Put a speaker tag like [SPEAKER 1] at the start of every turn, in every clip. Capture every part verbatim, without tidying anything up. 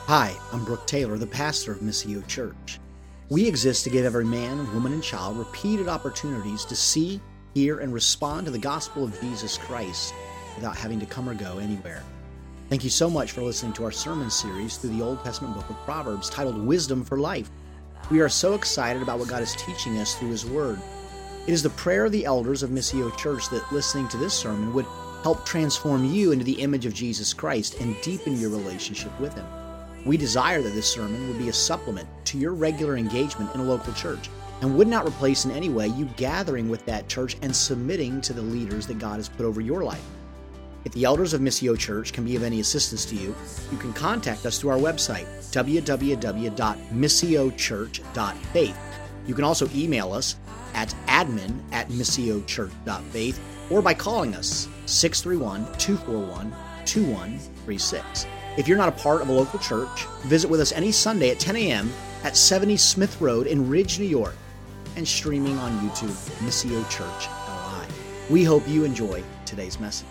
[SPEAKER 1] Hi, I'm Brooke Taylor, the pastor of Missio Church. We exist to give every man, woman, and child repeated opportunities to see, hear, and respond to the gospel of Jesus Christ without having to come or go anywhere. Thank you so much for listening to our sermon series through the Old Testament book of Proverbs titled Wisdom for Life. We are so excited about what God is teaching us through His Word. It is the prayer of the elders of Missio Church that listening to this sermon would help transform you into the image of Jesus Christ and deepen your relationship with Him. We desire that this sermon would be a supplement to your regular engagement in a local church and would not replace in any way you gathering with that church and submitting to the leaders that God has put over your life. If the elders of Missio Church can be of any assistance to you, you can contact us through our website, w w w dot missio church dot faith. You can also email us at admin at missio church dot faith or by calling us six three one, two four one, two one three six. If you're not a part of a local church, visit with us any Sunday at ten a.m. at seventy Smith Road in Ridge, New York, and streaming on YouTube, Missio Church L I. We hope you enjoy today's message.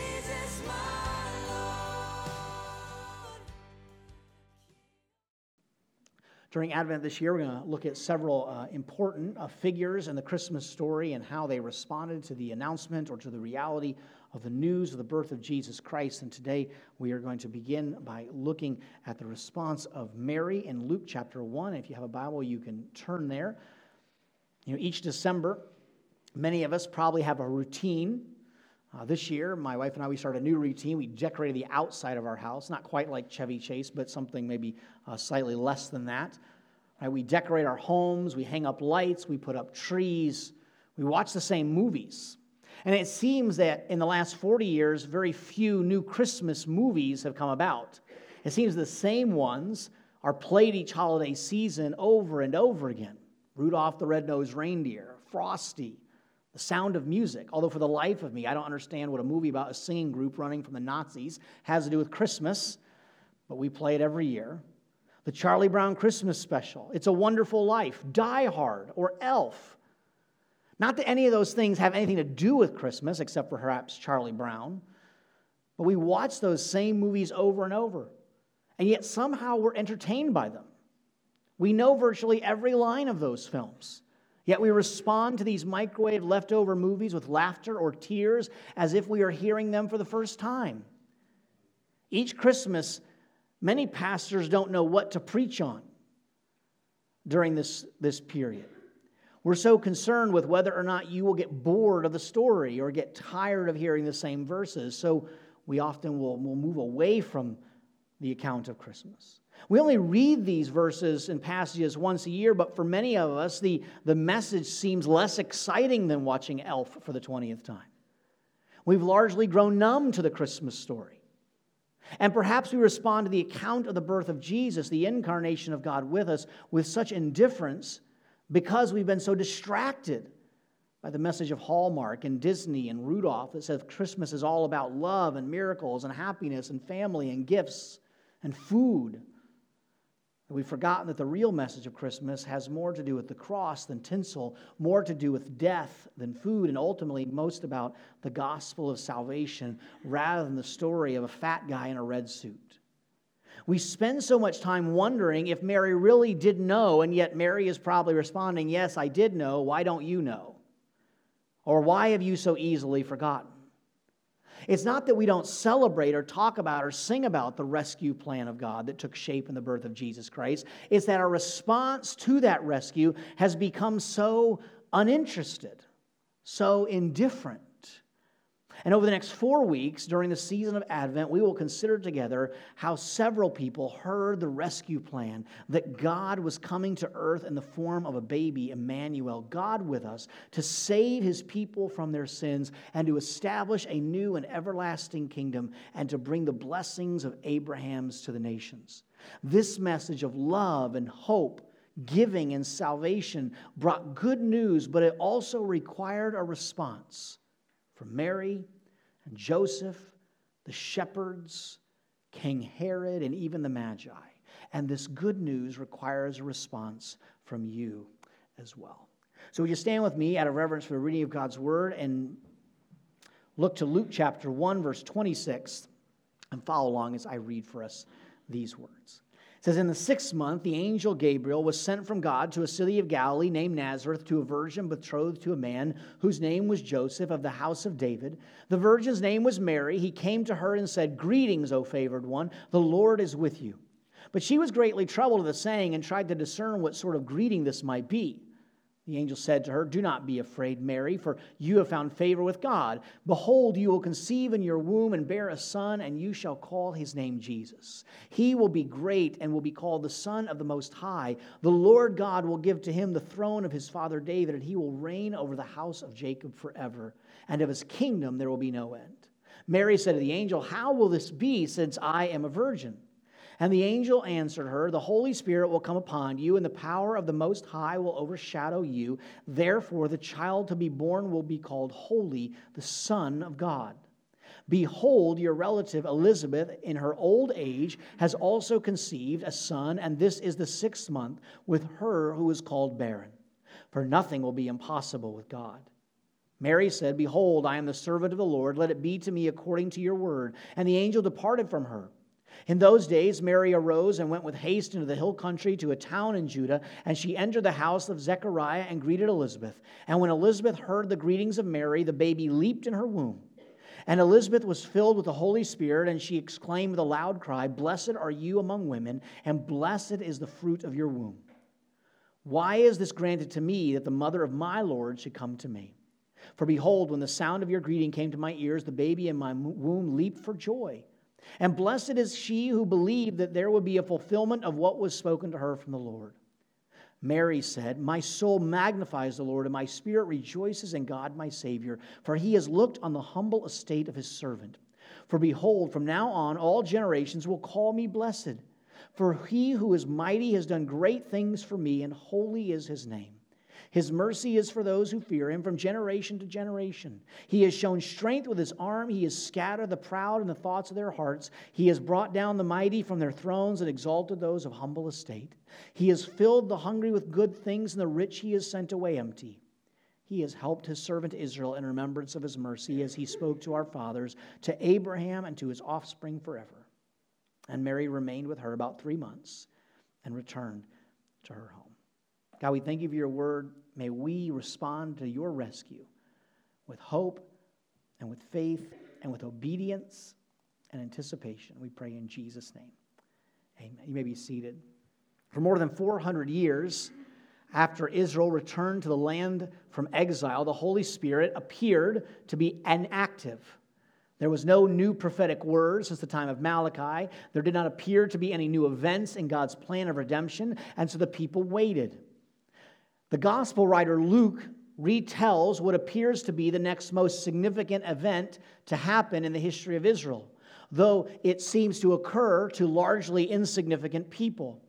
[SPEAKER 1] During Advent this year, we're going to look at several uh, important uh, figures in the Christmas story and how they responded to the announcement or to the reality of the news of the birth of Jesus Christ. And today we are going to begin by looking at the response of Mary in Luke chapter one. If you have a Bible, you can turn there. You know, each December, many of us probably have a routine. Uh, this year, my wife and I, we started a new routine. We decorated the outside of our house, not quite like Chevy Chase, but something maybe uh, slightly less than that. Right, we decorate our homes, we hang up lights, we put up trees, we watch the same movies. And it seems that in the last forty years, very few new Christmas movies have come about. It seems the same ones are played each holiday season over and over again. Rudolph the Red-Nosed Reindeer, Frosty, The Sound of Music. Although for the life of me, I don't understand what a movie about a singing group running from the Nazis has to do with Christmas, but we play it every year. The Charlie Brown Christmas Special, It's a Wonderful Life, Die Hard, or Elf. Not that any of those things have anything to do with Christmas, except for perhaps Charlie Brown, but we watch those same movies over and over, and yet somehow we're entertained by them. We know virtually every line of those films, yet we respond to these microwave leftover movies with laughter or tears as if we are hearing them for the first time. Each Christmas, many pastors don't know what to preach on during this, this period. We're so concerned with whether or not you will get bored of the story or get tired of hearing the same verses. So we often will, will move away from the account of Christmas. We only read these verses and passages once a year, but for many of us, the, the message seems less exciting than watching Elf for the twentieth time. We've largely grown numb to the Christmas story. And perhaps we respond to the account of the birth of Jesus, the incarnation of God with us, with such indifference because we've been so distracted by the message of Hallmark and Disney and Rudolph that says Christmas is all about love and miracles and happiness and family and gifts and food. And we've forgotten that the real message of Christmas has more to do with the cross than tinsel, more to do with death than food, and ultimately most about the gospel of salvation rather than the story of a fat guy in a red suit. We spend so much time wondering if Mary really did know, and yet Mary is probably responding, yes, I did know, why don't you know? Or why have you so easily forgotten? It's not that we don't celebrate or talk about or sing about the rescue plan of God that took shape in the birth of Jesus Christ. It's that our response to that rescue has become so uninterested, so indifferent. And over the next four weeks, during the season of Advent, we will consider together how several people heard the rescue plan, that God was coming to earth in the form of a baby, Emmanuel, God with us, to save His people from their sins and to establish a new and everlasting kingdom and to bring the blessings of Abraham's to the nations. This message of love and hope, giving and salvation brought good news, but it also required a response from Mary and Joseph, the shepherds, King Herod, and even the Magi. And this good news requires a response from you as well. So would you stand with me out of reverence for the reading of God's Word and look to Luke chapter one, verse twenty-six, and follow along as I read for us these words. It says, in the sixth month, the angel Gabriel was sent from God to a city of Galilee named Nazareth to a virgin betrothed to a man whose name was Joseph of the house of David. The virgin's name was Mary. He came to her and said, "Greetings, O favored one, the Lord is with you." But she was greatly troubled at the saying and tried to discern what sort of greeting this might be. The angel said to her, "Do not be afraid, Mary, for you have found favor with God. Behold, you will conceive in your womb and bear a son, and you shall call his name Jesus. He will be great and will be called the Son of the Most High. The Lord God will give to him the throne of his father David, and he will reign over the house of Jacob forever, and of his kingdom there will be no end." Mary said to the angel, "How will this be, since I am a virgin?" And the angel answered her, "The Holy Spirit will come upon you, and the power of the Most High will overshadow you. Therefore, the child to be born will be called Holy, the Son of God. Behold, your relative Elizabeth, in her old age, has also conceived a son, and this is the sixth month with her who is called barren. For nothing will be impossible with God." Mary said, "Behold, I am the servant of the Lord. Let it be to me according to your word." And the angel departed from her. In those days, Mary arose and went with haste into the hill country to a town in Judah, and she entered the house of Zechariah and greeted Elizabeth. And when Elizabeth heard the greetings of Mary, the baby leaped in her womb. And Elizabeth was filled with the Holy Spirit, and she exclaimed with a loud cry, "Blessed are you among women, and blessed is the fruit of your womb. Why is this granted to me, that the mother of my Lord should come to me? For behold, when the sound of your greeting came to my ears, the baby in my womb leaped for joy. And blessed is she who believed that there would be a fulfillment of what was spoken to her from the Lord." Mary said, "My soul magnifies the Lord, and my spirit rejoices in God my Savior, for he has looked on the humble estate of his servant. For behold, from now on all generations will call me blessed. For he who is mighty has done great things for me, and holy is his name. His mercy is for those who fear him from generation to generation. He has shown strength with his arm. He has scattered the proud in the thoughts of their hearts. He has brought down the mighty from their thrones and exalted those of humble estate. He has filled the hungry with good things, and the rich he has sent away empty. He has helped his servant Israel in remembrance of his mercy, as he spoke to our fathers, to Abraham and to his offspring forever." And Mary remained with her about three months and returned to her home. God, we thank you for your word. May we respond to your rescue with hope and with faith and with obedience and anticipation. We pray in Jesus' name. Amen. You may be seated. For more than four hundred years after Israel returned to the land from exile, the Holy Spirit appeared to be inactive. There was no new prophetic word since the time of Malachi. There did not appear to be any new events in God's plan of redemption, and so the people waited. The gospel writer Luke retells what appears to be the next most significant event to happen in the history of Israel, though it seems to occur to largely insignificant people.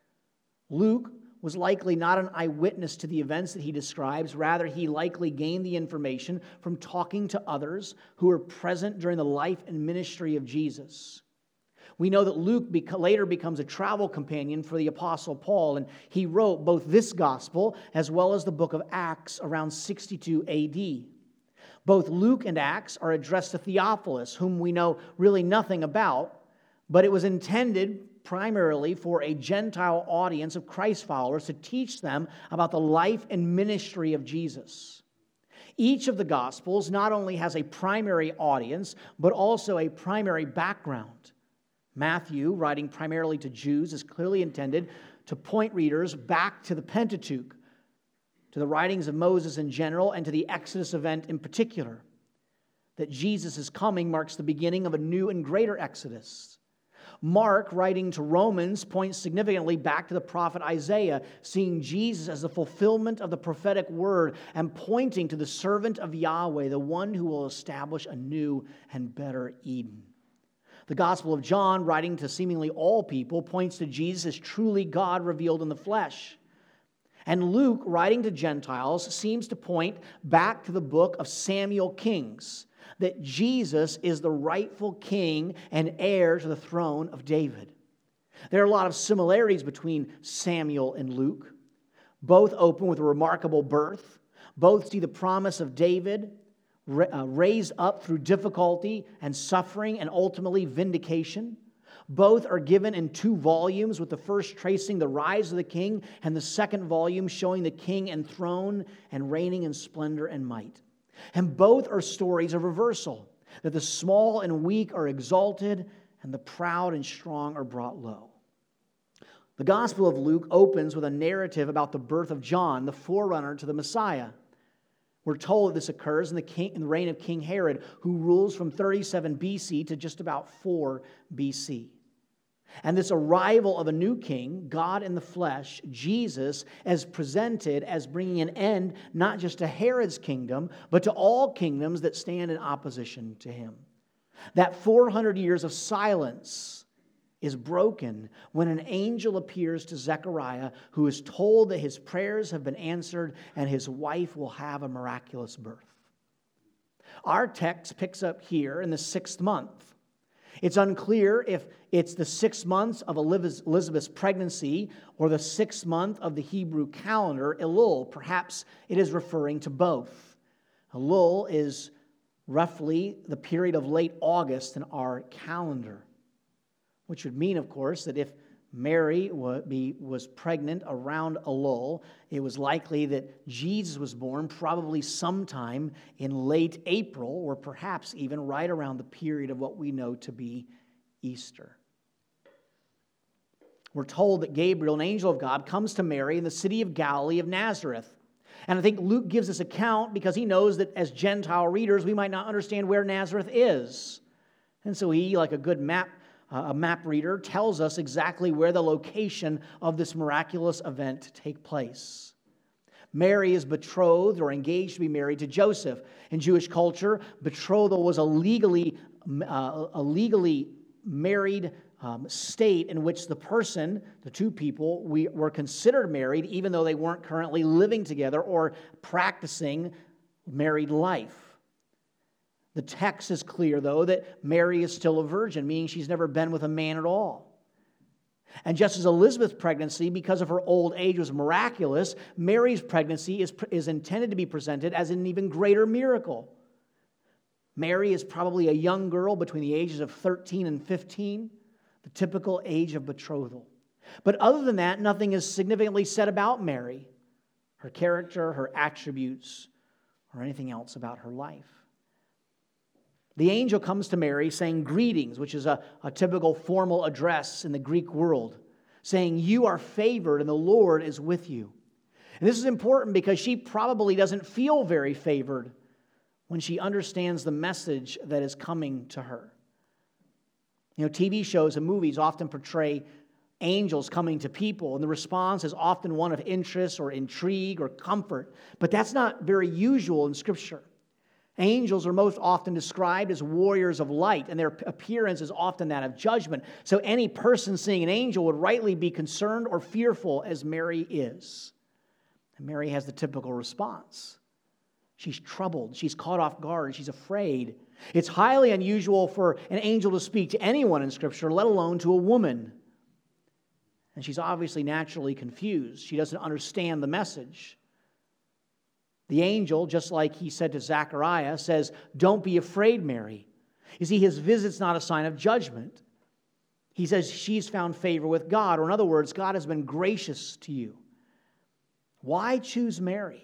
[SPEAKER 1] Luke was likely not an eyewitness to the events that he describes. Rather, he likely gained the information from talking to others who were present during the life and ministry of Jesus. We know that Luke later becomes a travel companion for the Apostle Paul, and he wrote both this gospel as well as the book of Acts around sixty-two A D. Both Luke and Acts are addressed to Theophilus, whom we know really nothing about, but it was intended primarily for a Gentile audience of Christ followers to teach them about the life and ministry of Jesus. Each of the Gospels not only has a primary audience, but also a primary background. Matthew, writing primarily to Jews, is clearly intended to point readers back to the Pentateuch, to the writings of Moses in general, and to the Exodus event in particular. That Jesus' coming marks the beginning of a new and greater Exodus. Mark, writing to Romans, points significantly back to the prophet Isaiah, seeing Jesus as the fulfillment of the prophetic word and pointing to the servant of Yahweh, the one who will establish a new and better Eden. The Gospel of John, writing to seemingly all people, points to Jesus as truly God revealed in the flesh. And Luke, writing to Gentiles, seems to point back to the book of Samuel Kings, that Jesus is the rightful king and heir to the throne of David. There are a lot of similarities between Samuel and Luke. Both open with a remarkable birth. Both see the promise of David raised up through difficulty and suffering and ultimately vindication. Both are given in two volumes, with the first tracing the rise of the king and the second volume showing the king enthroned and reigning in splendor and might. And both are stories of reversal, that the small and weak are exalted and the proud and strong are brought low. The Gospel of Luke opens with a narrative about the birth of John, the forerunner to the Messiah. We're told that this occurs in the, king, in the reign of King Herod, who rules from thirty-seven B C to just about four B C. And this arrival of a new king, God in the flesh, Jesus, is presented as bringing an end not just to Herod's kingdom, but to all kingdoms that stand in opposition to him. That four hundred years of silence is broken when an angel appears to Zechariah, who is told that his prayers have been answered and his wife will have a miraculous birth. Our text picks up here in the sixth month. It's unclear if it's the six months of Elizabeth's pregnancy or the sixth month of the Hebrew calendar, Elul. Perhaps it is referring to both. Elul is roughly the period of late August in our calendar, which would mean, of course, that if Mary was pregnant around Elul, it was likely that Jesus was born probably sometime in late April, or perhaps even right around the period of what we know to be Easter. We're told that Gabriel, an angel of God, comes to Mary in the city of Galilee of Nazareth. And I think Luke gives this account because he knows that as Gentile readers, we might not understand where Nazareth is. And so he, like a good map A map reader, tells us exactly where the location of this miraculous event take place. Mary is betrothed or engaged to be married to Joseph. In Jewish culture, betrothal was a legally, uh, a legally married um, state in which the person, the two people, we, were considered married even though they weren't currently living together or practicing married life. The text is clear, though, that Mary is still a virgin, meaning she's never been with a man at all. And just as Elizabeth's pregnancy, because of her old age, was miraculous, Mary's pregnancy is, is intended to be presented as an even greater miracle. Mary is probably a young girl between the ages of thirteen and fifteen, the typical age of betrothal. But other than that, nothing is significantly said about Mary, her character, her attributes, or anything else about her life. The angel comes to Mary saying greetings, which is a, a typical formal address in the Greek world, saying, "You are favored and the Lord is with you." And this is important because she probably doesn't feel very favored when she understands the message that is coming to her. You know, T V shows and movies often portray angels coming to people, and the response is often one of interest or intrigue or comfort. But that's not very usual in Scripture. Angels are most often described as warriors of light, and their appearance is often that of judgment. So any person seeing an angel would rightly be concerned or fearful, as Mary is. And Mary has the typical response. She's troubled. She's caught off guard. She's afraid. It's highly unusual for an angel to speak to anyone in Scripture, let alone to a woman. And she's obviously naturally confused. She doesn't understand the message. The angel, just like he said to Zechariah, says, "Don't be afraid, Mary." You see, his visit's not a sign of judgment. He says she's found favor with God, or in other words, God has been gracious to you. Why choose Mary?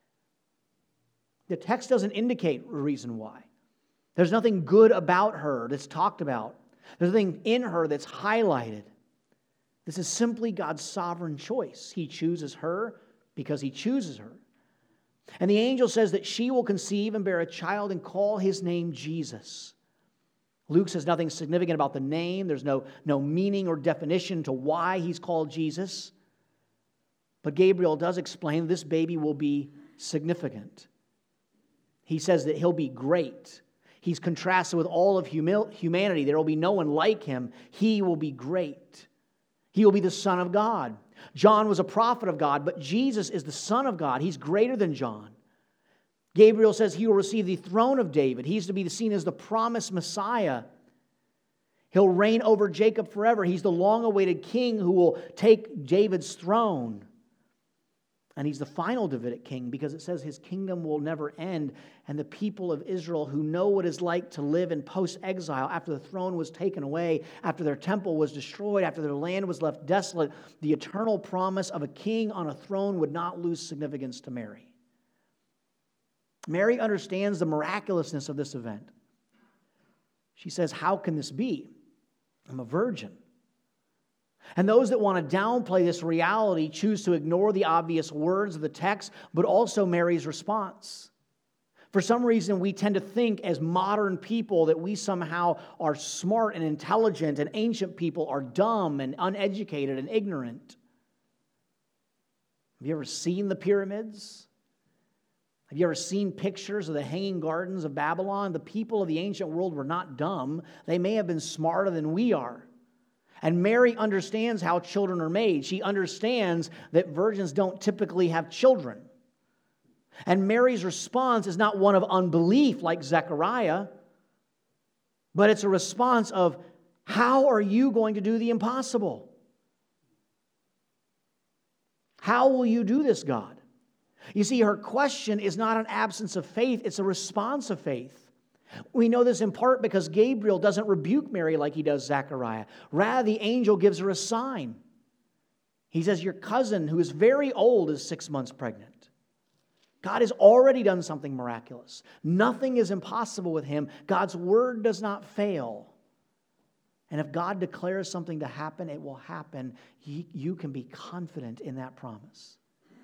[SPEAKER 1] The text doesn't indicate a reason why. There's nothing good about her that's talked about. There's nothing in her that's highlighted. This is simply God's sovereign choice. He chooses her because he chooses her. And the angel says that she will conceive and bear a child and call his name Jesus. Luke says nothing significant about the name. There's no, no meaning or definition to why he's called Jesus. But Gabriel does explain this baby will be significant. He says that he'll be great. He's contrasted with all of humil- humanity. There will be no one like him. He will be great. He will be the Son of God. John was a prophet of God, but Jesus is the Son of God. He's greater than John. Gabriel says he will receive the throne of David. He's to be seen as the promised Messiah. He'll reign over Jacob forever. He's the long-awaited king who will take David's throne. And he's the final Davidic king because it says his kingdom will never end. And the people of Israel who know what it's like to live in post-exile after the throne was taken away, after their temple was destroyed, after their land was left desolate, the eternal promise of a king on a throne would not lose significance to Mary. Mary understands the miraculousness of this event. She says, how can this be? I'm a virgin. And those that want to downplay this reality choose to ignore the obvious words of the text, but also Mary's response. For some reason, we tend to think as modern people that we somehow are smart and intelligent, and ancient people are dumb and uneducated and ignorant. Have you ever seen the pyramids? Have you ever seen pictures of the Hanging Gardens of Babylon? The people of the ancient world were not dumb. They may have been smarter than we are. And Mary understands how children are made. She understands that virgins don't typically have children. And Mary's response is not one of unbelief like Zechariah, but it's a response of, how are you going to do the impossible? How will you do this, God? You see, her question is not an absence of faith, it's a response of faith. We know this in part because Gabriel doesn't rebuke Mary like he does Zechariah. Rather, the angel gives her a sign. He says, your cousin, who is very old, is six months pregnant. God has already done something miraculous. Nothing is impossible with him. God's word does not fail. And if God declares something to happen, it will happen. You can be confident in that promise.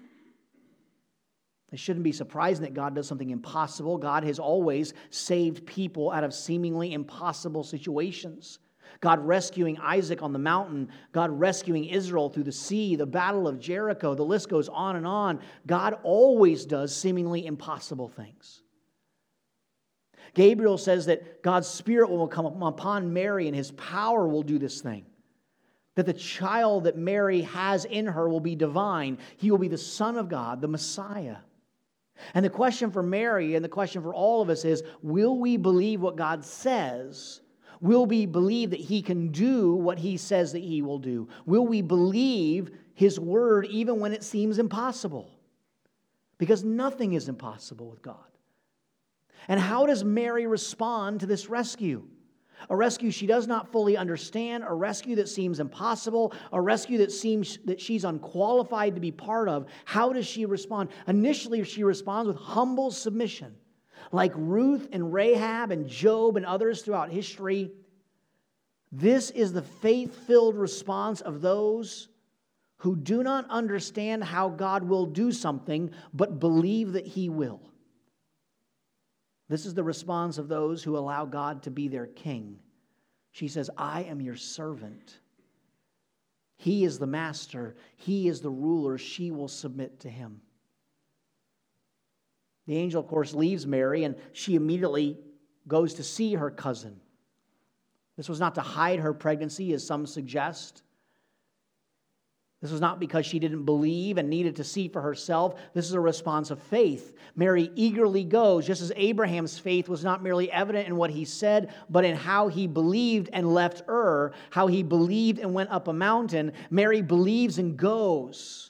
[SPEAKER 1] It shouldn't be surprising that God does something impossible. God has always saved people out of seemingly impossible situations. God rescuing Isaac on the mountain, God rescuing Israel through the sea, the battle of Jericho, the list goes on and on. God always does seemingly impossible things. Gabriel says that God's Spirit will come upon Mary and His power will do this thing. That the child that Mary has in her will be divine. He will be the Son of God, the Messiah. And the question for Mary and the question for all of us is, will we believe what God says? Will we believe that He can do what He says that He will do? Will we believe His word even when it seems impossible? Because nothing is impossible with God. And how does Mary respond to this rescue? A rescue she does not fully understand, a rescue that seems impossible, a rescue that seems that she's unqualified to be part of. How does she respond? Initially, she responds with humble submission. Like Ruth and Rahab and Job and others throughout history, this is the faith-filled response of those who do not understand how God will do something, but believe that He will. This is the response of those who allow God to be their king. She says, I am your servant. He is the master. He is the ruler. She will submit to Him. The angel, of course, leaves Mary, and she immediately goes to see her cousin. This was not to hide her pregnancy, as some suggest. This was not because she didn't believe and needed to see for herself. This is a response of faith. Mary eagerly goes, just as Abraham's faith was not merely evident in what he said, but in how he believed and left Ur, how he believed and went up a mountain. Mary believes and goes.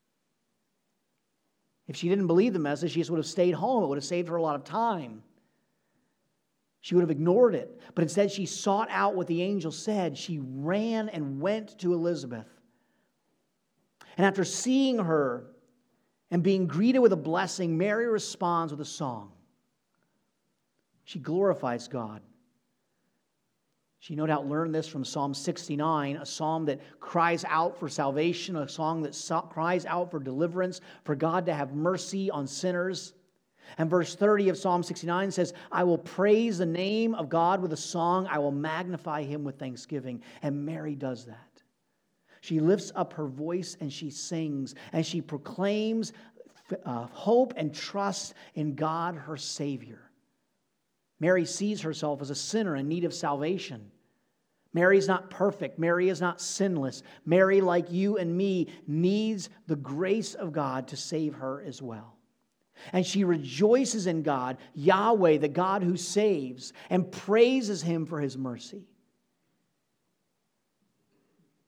[SPEAKER 1] If she didn't believe the message, she just would have stayed home. It would have saved her a lot of time. She would have ignored it. But instead, she sought out what the angel said. She ran and went to Elizabeth. And after seeing her and being greeted with a blessing, Mary responds with a song. She glorifies God. She no doubt learned this from Psalm sixty-nine, a psalm that cries out for salvation, a song that so- cries out for deliverance, for God to have mercy on sinners. And verse thirty of Psalm sixty-nine says, I will praise the name of God with a song. I will magnify Him with thanksgiving. And Mary does that. She lifts up her voice and she sings and she proclaims uh, hope and trust in God, her Savior. Mary sees herself as a sinner in need of salvation. Mary is not perfect. Mary is not sinless. Mary, like you and me, needs the grace of God to save her as well. And she rejoices in God, Yahweh, the God who saves, and praises Him for His mercy.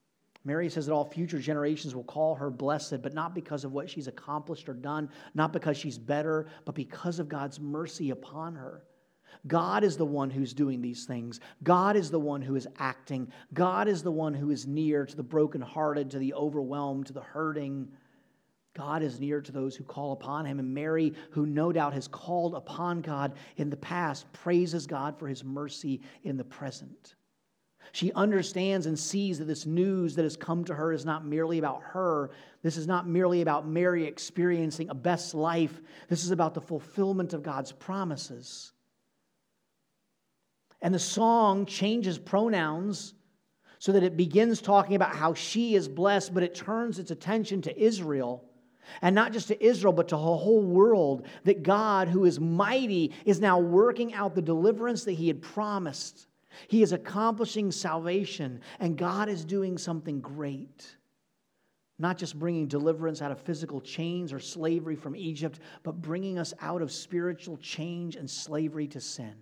[SPEAKER 1] Mary says that all future generations will call her blessed, but not because of what she's accomplished or done, not because she's better, but because of God's mercy upon her. God is the one who's doing these things. God is the one who is acting. God is the one who is near to the brokenhearted, to the overwhelmed, to the hurting. God is near to those who call upon Him. And Mary, who no doubt has called upon God in the past, praises God for His mercy in the present. She understands and sees that this news that has come to her is not merely about her. This is not merely about Mary experiencing a best life. This is about the fulfillment of God's promises. And the song changes pronouns so that it begins talking about how she is blessed, but it turns its attention to Israel. And not just to Israel, but to the whole world. That God, who is mighty, is now working out the deliverance that He had promised. He is accomplishing salvation, and God is doing something great. Not just bringing deliverance out of physical chains or slavery from Egypt, but bringing us out of spiritual change and slavery to sin.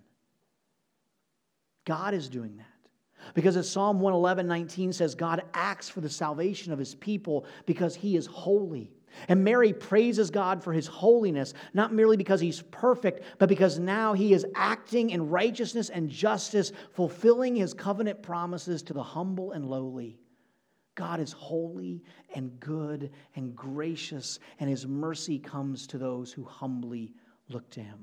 [SPEAKER 1] God is doing that. Because as Psalm one eleven nineteen says, God acts for the salvation of His people because He is holy. And Mary praises God for His holiness, not merely because He's perfect, but because now He is acting in righteousness and justice, fulfilling His covenant promises to the humble and lowly. God is holy and good and gracious, and His mercy comes to those who humbly look to Him.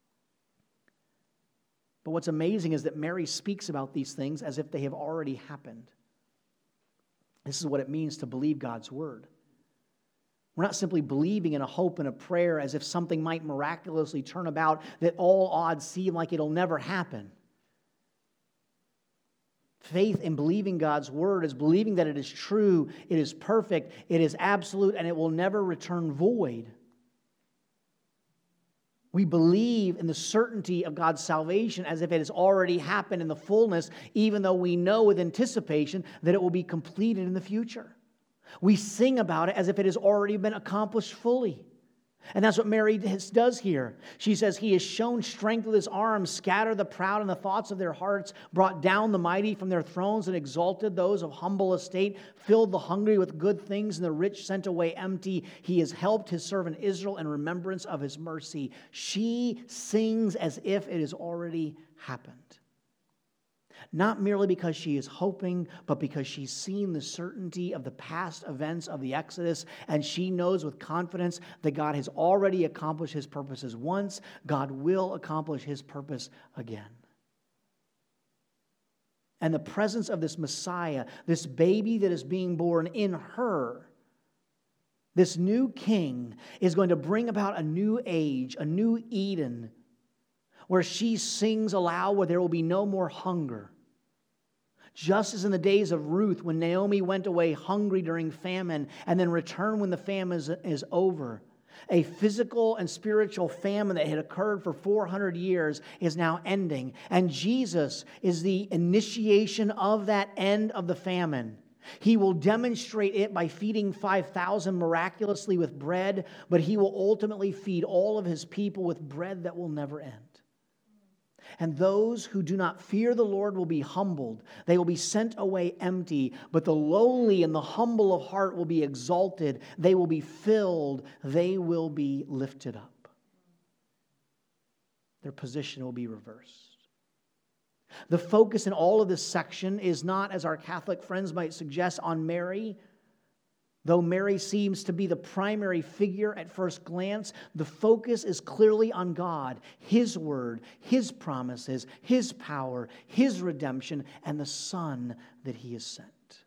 [SPEAKER 1] But what's amazing is that Mary speaks about these things as if they have already happened. This is what it means to believe God's word. We're not simply believing in a hope and a prayer as if something might miraculously turn about that all odds seem like it'll never happen. Faith in believing God's word is believing that it is true, it is perfect, it is absolute, and it will never return void. We believe in the certainty of God's salvation as if it has already happened in the fullness, even though we know with anticipation that it will be completed in the future. We sing about it as if it has already been accomplished fully. And that's what Mary does here. She says, He has shown strength with His arm, scattered the proud in the thoughts of their hearts, brought down the mighty from their thrones, and exalted those of humble estate, filled the hungry with good things, and the rich sent away empty. He has helped His servant Israel in remembrance of His mercy. She sings as if it has already happened. Not merely because she is hoping, but because she's seen the certainty of the past events of the Exodus, and she knows with confidence that God has already accomplished His purposes once. God will accomplish His purpose again. And the presence of this Messiah, this baby that is being born in her, this new king, is going to bring about a new age, a new Eden, where she sings aloud, where there will be no more hunger. Just as in the days of Ruth, when Naomi went away hungry during famine and then returned when the famine is, is over. A physical and spiritual famine that had occurred for four hundred years is now ending. And Jesus is the initiation of that end of the famine. He will demonstrate it by feeding five thousand miraculously with bread, but He will ultimately feed all of His people with bread that will never end. And those who do not fear the Lord will be humbled. They will be sent away empty. But the lowly and the humble of heart will be exalted. They will be filled. They will be lifted up. Their position will be reversed. The focus in all of this section is not, as our Catholic friends might suggest, on Mary. Though Mary seems to be the primary figure at first glance, the focus is clearly on God, His word, His promises, His power, His redemption, and the Son that He has sent.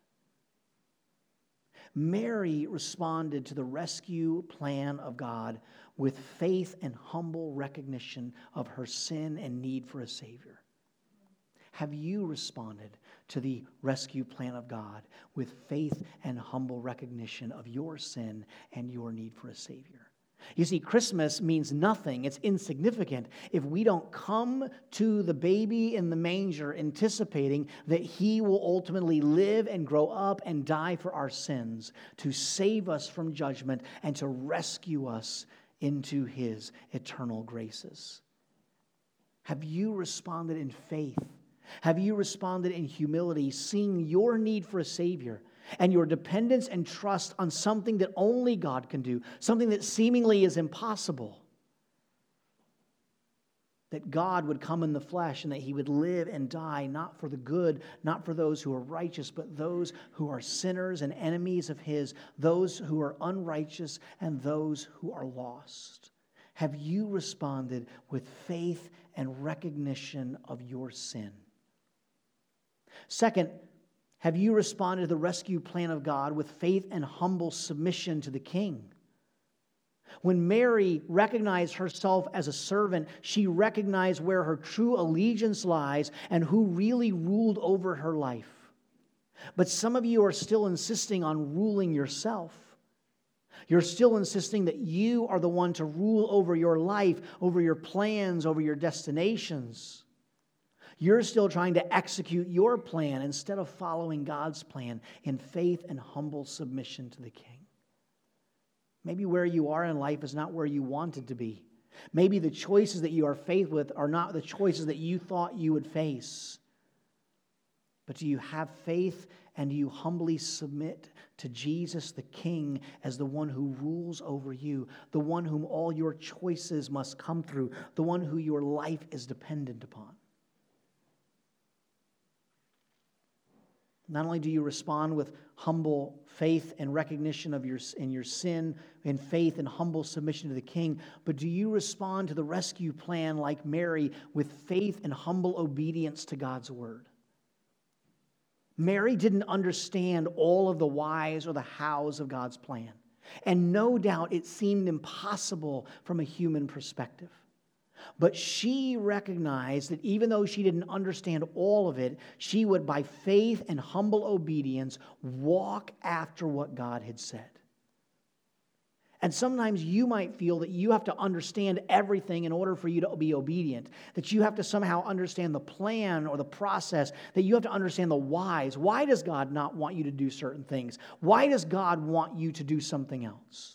[SPEAKER 1] Mary responded to the rescue plan of God with faith and humble recognition of her sin and need for a Savior. Have you responded to the rescue plan of God with faith and humble recognition of your sin and your need for a Savior? You see, Christmas means nothing. It's insignificant if we don't come to the baby in the manger anticipating that He will ultimately live and grow up and die for our sins to save us from judgment and to rescue us into His eternal graces. Have you responded in faith? Have you responded in humility, seeing your need for a Savior? and your dependence and trust on something that only God can do, something that seemingly is impossible, that God would come in the flesh and that he would live and die, not for the good, not for those who are righteous, but those who are sinners and enemies of his, those who are unrighteous and those who are lost. Have you responded with faith and recognition of your sin? Second, have you responded to the rescue plan of God with faith and humble submission to the King? When Mary recognized herself as a servant, she recognized where her true allegiance lies and who really ruled over her life. But some of you are still insisting on ruling yourself. You're still insisting that you are the one to rule over your life, over your plans, over your destinations. You're still trying to execute your plan instead of following God's plan in faith and humble submission to the King. Maybe where you are in life is not where you wanted to be. Maybe the choices that you are faced with are not the choices that you thought you would face. But do you have faith and do you humbly submit to Jesus the King as the one who rules over you, the one whom all your choices must come through, the one who your life is dependent upon? Not only do you respond with humble faith and recognition of your, in your sin, in faith and humble submission to the King, but do you respond to the rescue plan like Mary with faith and humble obedience to God's word? Mary didn't understand all of the whys or the hows of God's plan. And no doubt it seemed impossible from a human perspective. But she recognized that even though she didn't understand all of it, she would, by faith and humble obedience, walk after what God had said. And sometimes you might feel that you have to understand everything in order for you to be obedient, that you have to somehow understand the plan or the process, that you have to understand the whys. Why does God not want you to do certain things? Why does God want you to do something else?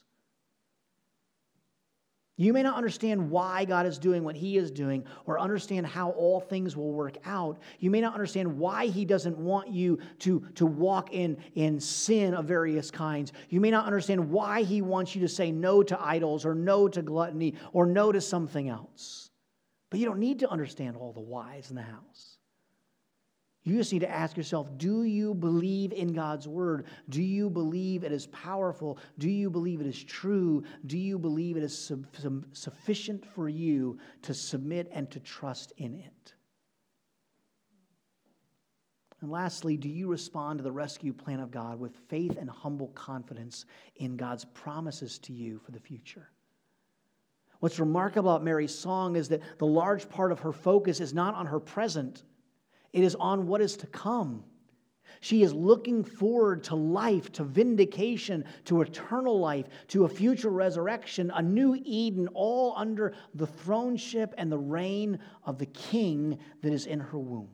[SPEAKER 1] You may not understand why God is doing what he is doing or understand how all things will work out. You may not understand why he doesn't want you to, to walk in, in sin of various kinds. You may not understand why he wants you to say no to idols or no to gluttony or no to something else. But you don't need to understand all the whys and the hows. You just need to ask yourself, do you believe in God's word? Do you believe it is powerful? Do you believe it is true? Do you believe it is su- su- sufficient for you to submit and to trust in it? And lastly, do you respond to the rescue plan of God with faith and humble confidence in God's promises to you for the future? What's remarkable about Mary's song is that the large part of her focus is not on her present. It is on what is to come. She is looking forward to life, to vindication, to eternal life, to a future resurrection, a new Eden, all under the throneship and the reign of the King that is in her womb.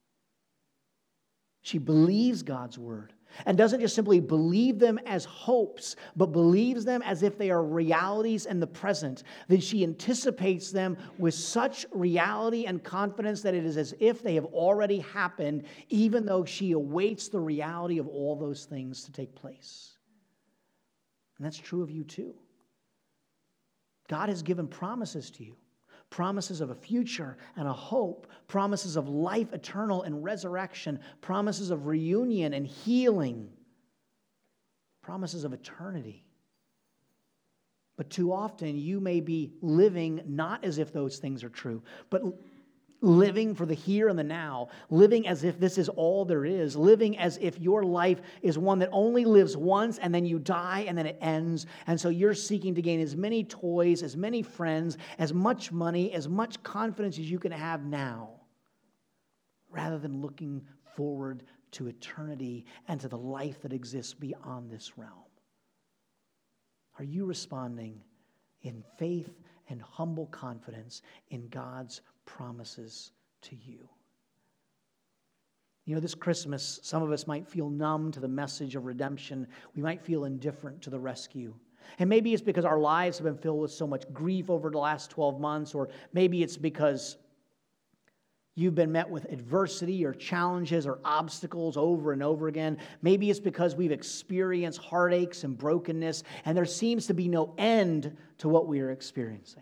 [SPEAKER 1] She believes God's word and doesn't just simply believe them as hopes, but believes them as if they are realities in the present. Then she anticipates them with such reality and confidence that it is as if they have already happened, even though she awaits the reality of all those things to take place. And that's true of you too. God has given promises to you. Promises of a future and a hope, promises of life eternal and resurrection, promises of reunion and healing, promises of eternity. But too often you may be living not as if those things are true, but living for the here and the now, living as if this is all there is, living as if your life is one that only lives once and then you die and then it ends. And so you're seeking to gain as many toys, as many friends, as much money, as much confidence as you can have now, rather than looking forward to eternity and to the life that exists beyond this realm. Are you responding in faith and humble confidence in God's promises to you? You know, this Christmas, some of us might feel numb to the message of redemption. We might feel indifferent to the rescue. And maybe it's because our lives have been filled with so much grief over the last twelve months, or maybe it's because You've been met with adversity or challenges or obstacles over and over again. Maybe it's because we've experienced heartaches and brokenness, and there seems to be no end to what we are experiencing.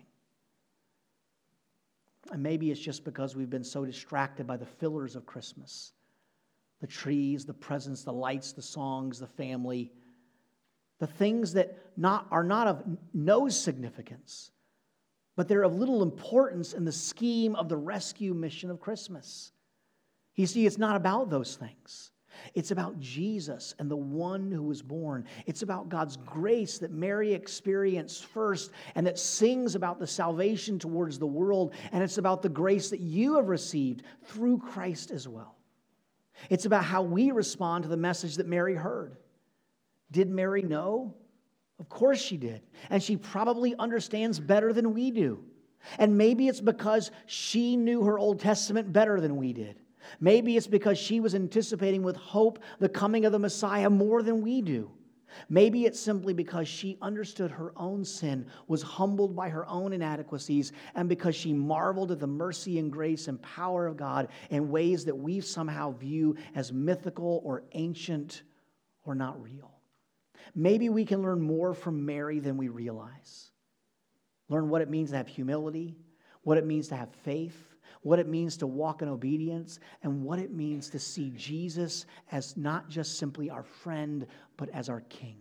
[SPEAKER 1] And maybe it's just because we've been so distracted by the fillers of Christmas. The trees, the presents, the lights, the songs, the family. The things that not, are not of no significance, but they're of little importance in the scheme of the rescue mission of Christmas. You see, it's not about those things. It's about Jesus and the one who was born. It's about God's grace that Mary experienced first and that sings about the salvation towards the world. And it's about the grace that you have received through Christ as well. It's about how we respond to the message that Mary heard. Did Mary know? Of course she did. And she probably understands better than we do. And maybe it's because she knew her Old Testament better than we did. Maybe it's because she was anticipating with hope the coming of the Messiah more than we do. Maybe it's simply because she understood her own sin, was humbled by her own inadequacies, and because she marveled at the mercy and grace and power of God in ways that we somehow view as mythical or ancient or not real. Maybe we can learn more from Mary than we realize. Learn what it means to have humility, what it means to have faith, what it means to walk in obedience, and what it means to see Jesus as not just simply our friend, but as our King.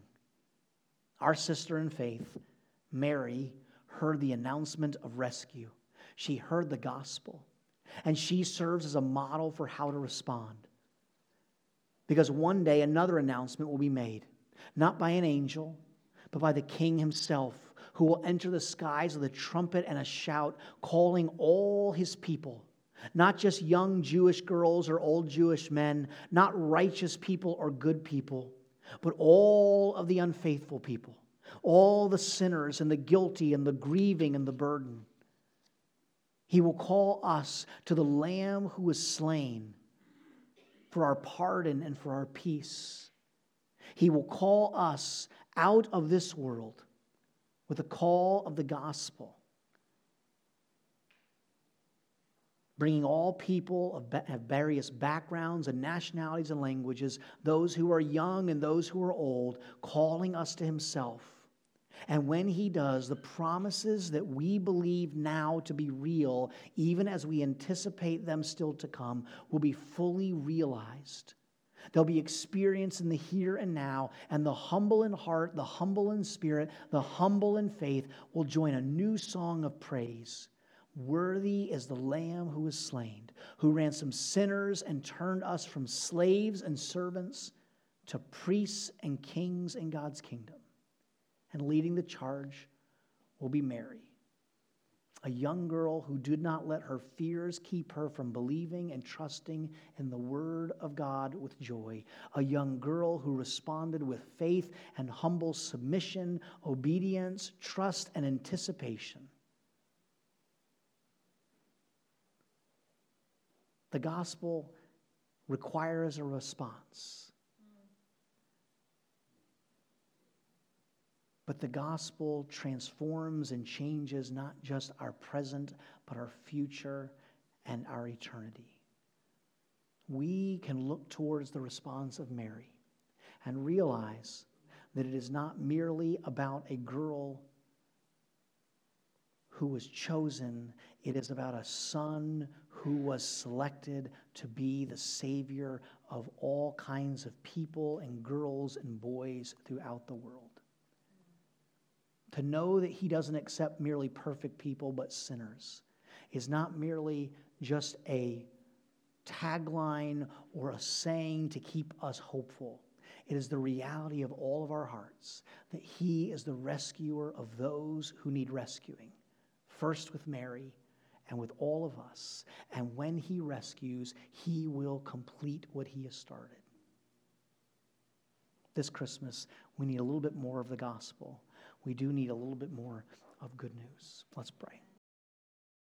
[SPEAKER 1] Our sister in faith, Mary, heard the announcement of rescue. She heard the gospel, and she serves as a model for how to respond. Because one day another announcement will be made, not by an angel, but by the King himself, who will enter the skies with a trumpet and a shout, calling all his people, not just young Jewish girls or old Jewish men, not righteous people or good people, but all of the unfaithful people, all the sinners and the guilty and the grieving and the burden. He will call us to the Lamb who was slain for our pardon and for our peace. He will call us out of this world with the call of the gospel, bringing all people of various backgrounds and nationalities and languages, those who are young and those who are old, calling us to himself. And when he does, the promises that we believe now to be real, even as we anticipate them still to come, will be fully realized. They'll be experienced in the here and now, and the humble in heart, the humble in spirit, the humble in faith will join a new song of praise. Worthy is the Lamb who was slain, who ransomed sinners and turned us from slaves and servants to priests and kings in God's kingdom. And leading the charge will be Mary, a young girl who did not let her fears keep her from believing and trusting in the Word of God with joy. A young girl who responded with faith and humble submission, obedience, trust, and anticipation. The gospel requires a response. But the gospel transforms and changes not just our present, but our future and our eternity. We can look towards the response of Mary and realize that it is not merely about a girl who was chosen. It is about a son who was selected to be the Savior of all kinds of people and girls and boys throughout the world. To know that he doesn't accept merely perfect people, but sinners, is not merely just a tagline or a saying to keep us hopeful. It is the reality of all of our hearts that he is the rescuer of those who need rescuing. First with Mary and with all of us. And when he rescues, he will complete what he has started. This Christmas, we need a little bit more of the gospel. We do need a little bit more of good news. Let's pray.